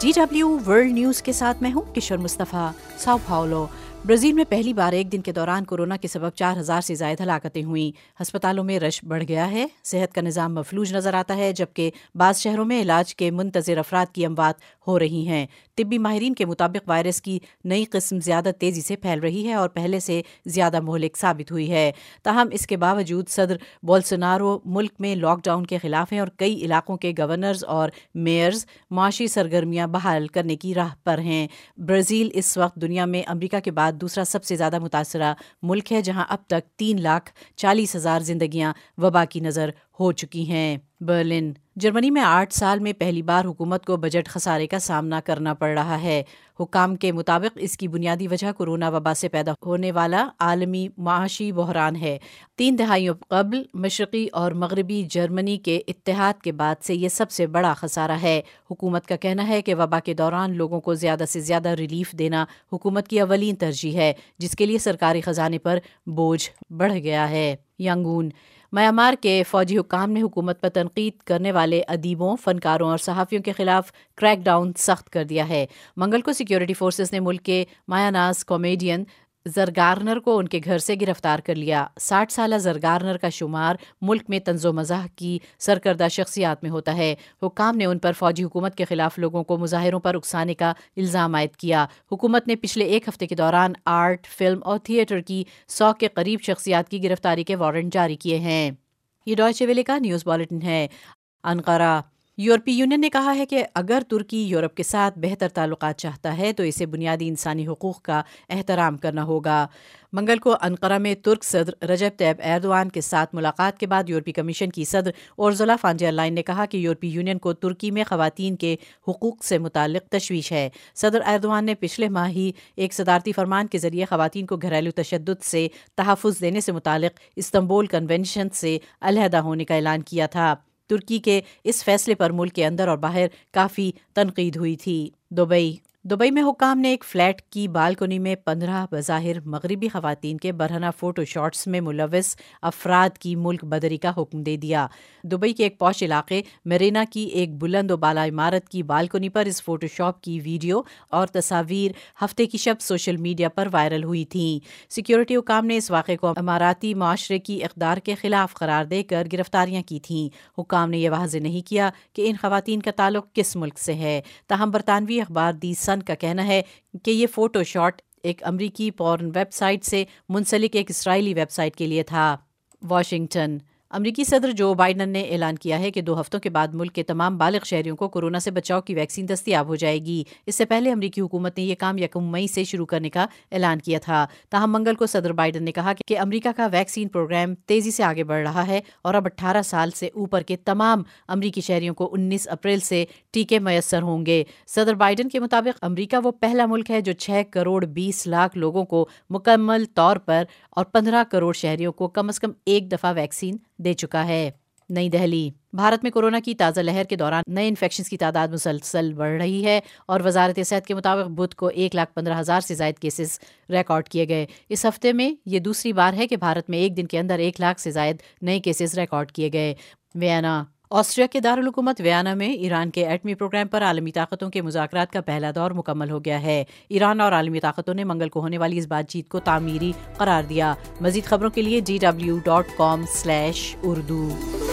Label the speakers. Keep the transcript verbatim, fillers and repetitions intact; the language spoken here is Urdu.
Speaker 1: ڈی ڈبلیو ورلڈ نیوز کے ساتھ میں ہوں کشور مصطفیٰ۔ ساؤ پاولو برازیل میں پہلی بار ایک دن کے دوران کورونا کے سبب چار ہزار سے زائد ہلاکتیں ہوئیں۔ ہسپتالوں میں رش بڑھ گیا ہے، صحت کا نظام مفلوج نظر آتا ہے، جبکہ بعض شہروں میں علاج کے منتظر افراد کی اموات ہو رہی ہیں۔ طبی ماہرین کے مطابق وائرس کی نئی قسم زیادہ تیزی سے پھیل رہی ہے اور پہلے سے زیادہ مہلک ثابت ہوئی ہے۔ تاہم اس کے باوجود صدر بولسونارو ملک میں لاک ڈاؤن کے خلاف ہیں اور کئی علاقوں کے گورنرز اور میئرز معاشی سرگرمیاں بحال کرنے کی راہ پر ہیں۔ برازیل اس وقت دنیا میں امریکہ کے بعد دوسرا سب سے زیادہ متاثرہ ملک ہے، جہاں اب تک تین لاکھ چالیس ہزار زندگیاں وبا کی نظر ہو چکی ہیں۔ برلن جرمنی میں آٹھ سال میں پہلی بار حکومت کو بجٹ خسارے کا سامنا کرنا پڑ رہا ہے۔ حکام کے مطابق اس کی بنیادی وجہ کورونا وبا سے پیدا ہونے والا عالمی معاشی بحران ہے۔ تین دہائیوں قبل مشرقی اور مغربی جرمنی کے اتحاد کے بعد سے یہ سب سے بڑا خسارہ ہے۔ حکومت کا کہنا ہے کہ وبا کے دوران لوگوں کو زیادہ سے زیادہ ریلیف دینا حکومت کی اولین ترجیح ہے، جس کے لیے سرکاری خزانے پر بوجھ بڑھ گیا ہے۔ ینگون میانمار کے فوجی حکام نے حکومت پر تنقید کرنے والے ادیبوں، فنکاروں اور صحافیوں کے خلاف کریک ڈاؤن سخت کر دیا ہے۔ منگل کو سیکیورٹی فورسز نے ملک کے مایاناز کامیڈین زرگارنر کو ان کے گھر سے گرفتار کر لیا۔ ساٹھ سالہ زرگارنر کا شمار ملک میں طنز و مزاح کی سرکردہ شخصیات میں ہوتا ہے۔ حکام نے ان پر فوجی حکومت کے خلاف لوگوں کو مظاہروں پر اکسانے کا الزام عائد کیا۔ حکومت نے پچھلے ایک ہفتے کے دوران آرٹ، فلم اور تھیٹر کی سو کے قریب شخصیات کی گرفتاری کے وارنٹ جاری کیے ہیں۔ یہ ڈوائچے ویلے کا نیوز بلیٹن ہے۔ انقرہ یورپی یونین نے کہا ہے کہ اگر ترکی یورپ کے ساتھ بہتر تعلقات چاہتا ہے تو اسے بنیادی انسانی حقوق کا احترام کرنا ہوگا۔ منگل کو انقرہ میں ترک صدر رجب طیب ایردوان کے ساتھ ملاقات کے بعد یورپی کمیشن کی صدر اورزولا فان ڈر لائن نے کہا کہ یورپی یونین کو ترکی میں خواتین کے حقوق سے متعلق تشویش ہے۔ صدر ایردوان نے پچھلے ماہ ہی ایک صدارتی فرمان کے ذریعے خواتین کو گھریلو تشدد سے تحفظ دینے سے متعلق استنبول کنونشن سے علیحدہ ہونے کا اعلان کیا تھا۔ ترکی کے اس فیصلے پر ملک کے اندر اور باہر کافی تنقید ہوئی تھی۔ دبئی دبئی میں حکام نے ایک فلیٹ کی بالکنی میں پندرہ بظاہر مغربی خواتین کے برہنہ فوٹو شاٹس میں ملوث افراد کی ملک بدری کا حکم دے دیا۔ دبئی کے ایک پوش علاقے میرینا کی ایک بلند و بالا عمارت کی بالکنی پر اس فوٹو شاپ کی ویڈیو اور تصاویر ہفتے کی شب سوشل میڈیا پر وائرل ہوئی تھیں۔ سیکیورٹی حکام نے اس واقعے کو اماراتی معاشرے کی اقدار کے خلاف قرار دے کر گرفتاریاں کی تھیں۔ حکام نے یہ واضح نہیں کیا کہ ان خواتین کا تعلق کس ملک سے ہے۔ تاہم برطانوی اخبار دی سن کا کہنا ہے کہ یہ فوٹو شاٹ ایک امریکی پورن ویب سائٹ سے منسلک ایک اسرائیلی ویب سائٹ کے لیے تھا۔ واشنگٹن امریکی صدر جو بائیڈن نے اعلان کیا ہے کہ دو ہفتوں کے بعد ملک کے تمام بالغ شہریوں کو کورونا سے بچاؤ کی ویکسین دستیاب ہو جائے گی۔ اس سے پہلے امریکی حکومت نے یہ کام یکم مئی سے شروع کرنے کا اعلان کیا تھا۔ تاہم منگل کو صدر بائیڈن نے کہا کہ امریکہ کا ویکسین پروگرام تیزی سے آگے بڑھ رہا ہے اور اب اٹھارہ سال سے اوپر کے تمام امریکی شہریوں کو انیس اپریل سے ٹیکے میسر ہوں گے۔ صدر بائیڈن کے مطابق امریکہ وہ پہلا ملک ہے جو چھ کروڑ بیس لاکھ لوگوں کو مکمل طور پر اور پندرہ کروڑ شہریوں کو کم از کم ایک دفعہ ویکسین دے چکا ہے۔ نئی دہلی بھارت میں کورونا کی تازہ لہر کے دوران نئے انفیکشنز کی تعداد مسلسل بڑھ رہی ہے اور وزارت صحت کے مطابق بدھ کو ایک لاکھ پندرہ ہزار سے زائد کیسز ریکارڈ کیے گئے۔ اس ہفتے میں یہ دوسری بار ہے کہ بھارت میں ایک دن کے اندر ایک لاکھ سے زائد نئے کیسز ریکارڈ کیے گئے۔ وینا آسٹریا کے دارالحکومت ویانا میں ایران کے ایٹمی پروگرام پر عالمی طاقتوں کے مذاکرات کا پہلا دور مکمل ہو گیا ہے۔ ایران اور عالمی طاقتوں نے منگل کو ہونے والی اس بات چیت کو تعمیری قرار دیا۔ مزید خبروں کے لیے D W dot com slash Urdu